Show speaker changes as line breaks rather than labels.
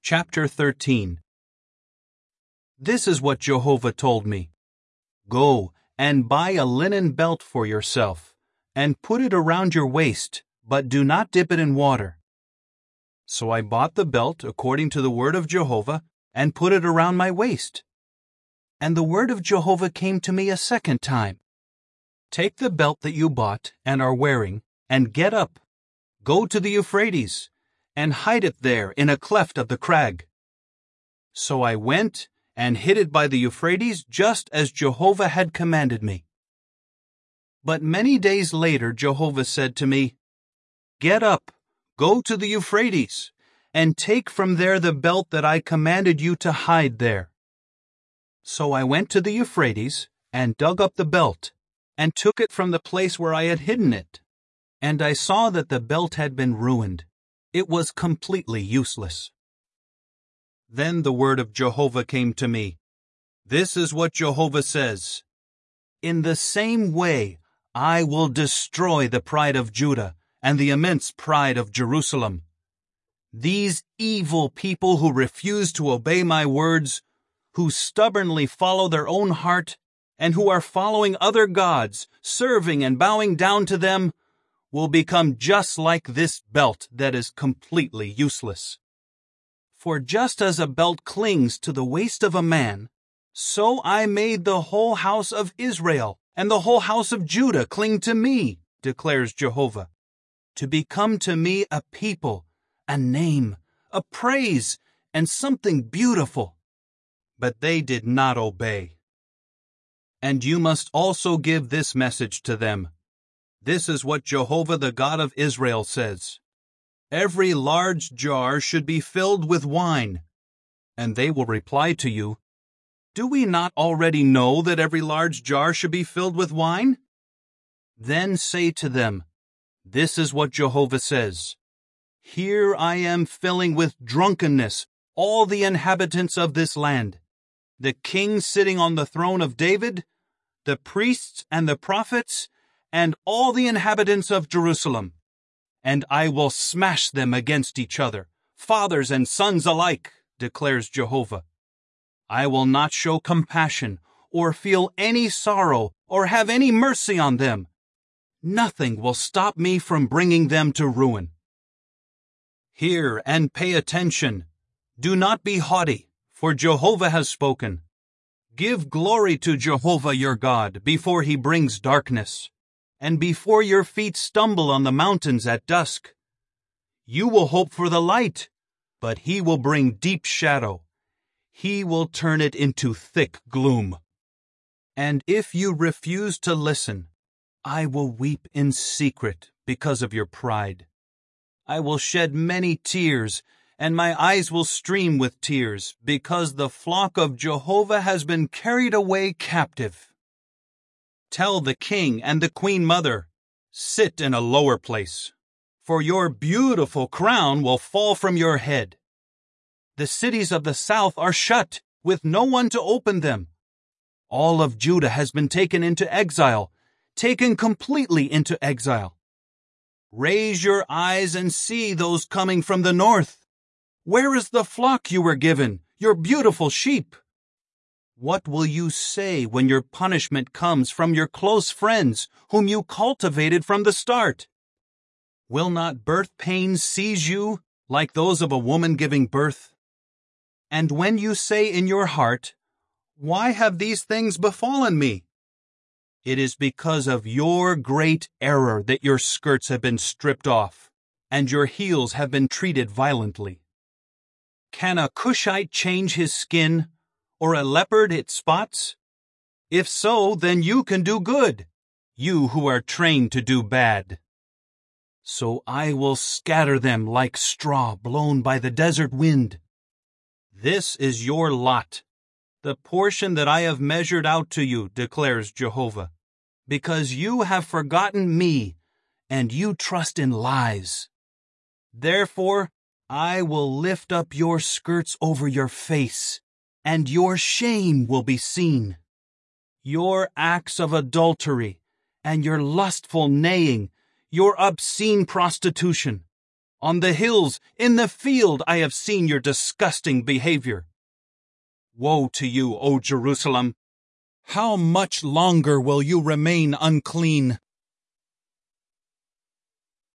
Chapter 13. This is what Jehovah told me. Go and buy a linen belt for yourself, and put it around your waist, but do not dip it in water. So I bought the belt according to the word of Jehovah, and put it around my waist. And the word of Jehovah came to me a second time. Take the belt that you bought and are wearing, and get up. Go to the Euphrates, and hide it there in a cleft of the crag. So I went and hid it by the Euphrates, just as Jehovah had commanded me. But many days later Jehovah said to me, Get up, go to the Euphrates, and take from there the belt that I commanded you to hide there. So I went to the Euphrates, and dug up the belt, and took it from the place where I had hidden it. And I saw that the belt had been ruined. It was completely useless. Then the word of Jehovah came to me. This is what Jehovah says. In the same way, I will destroy the pride of Judah and the immense pride of Jerusalem. These evil people who refuse to obey my words, who stubbornly follow their own heart, and who are following other gods, serving and bowing down to them, will become just like this belt that is completely useless. For just as a belt clings to the waist of a man, so I made the whole house of Israel and the whole house of Judah cling to me, declares Jehovah, to become to me a people, a name, a praise, and something beautiful. But they did not obey. And you must also give this message to them. This is what Jehovah the God of Israel says. Every large jar should be filled with wine. And they will reply to you, Do we not already know that every large jar should be filled with wine? Then say to them, This is what Jehovah says. Here I am filling with drunkenness all the inhabitants of this land, the king sitting on the throne of David, the priests and the prophets, and all the inhabitants of Jerusalem. And I will smash them against each other, fathers and sons alike, declares Jehovah. I will not show compassion, or feel any sorrow, or have any mercy on them. Nothing will stop me from bringing them to ruin. Hear and pay attention. Do not be haughty, for Jehovah has spoken. Give glory to Jehovah your God before he brings darkness, and before your feet stumble on the mountains at dusk. You will hope for the light, but he will bring deep shadow. He will turn it into thick gloom. And if you refuse to listen, I will weep in secret because of your pride. I will shed many tears, and my eyes will stream with tears, because the flock of Jehovah has been carried away captive. Tell the king and the queen mother, Sit in a lower place, for your beautiful crown will fall from your head. The cities of the south are shut, with no one to open them. All of Judah has been taken into exile, taken completely into exile. Raise your eyes and see those coming from the north. Where is the flock you were given, your beautiful sheep? What will you say when your punishment comes from your close friends, whom you cultivated from the start? Will not birth pains seize you, like those of a woman giving birth? And when you say in your heart, Why have these things befallen me? It is because of your great error that your skirts have been stripped off, and your heels have been treated violently. Can a Cushite change his skin, or a leopard its spots? If so, then you can do good, you who are trained to do bad. So I will scatter them like straw blown by the desert wind. This is your lot, the portion that I have measured out to you, declares Jehovah, because you have forgotten me, and you trust in lies. Therefore, I will lift up your skirts over your face, and your shame will be seen. Your acts of adultery, and your lustful neighing, your obscene prostitution, On the hills, in the field, I have seen your disgusting behavior. Woe to you, O Jerusalem! How much longer will you remain unclean?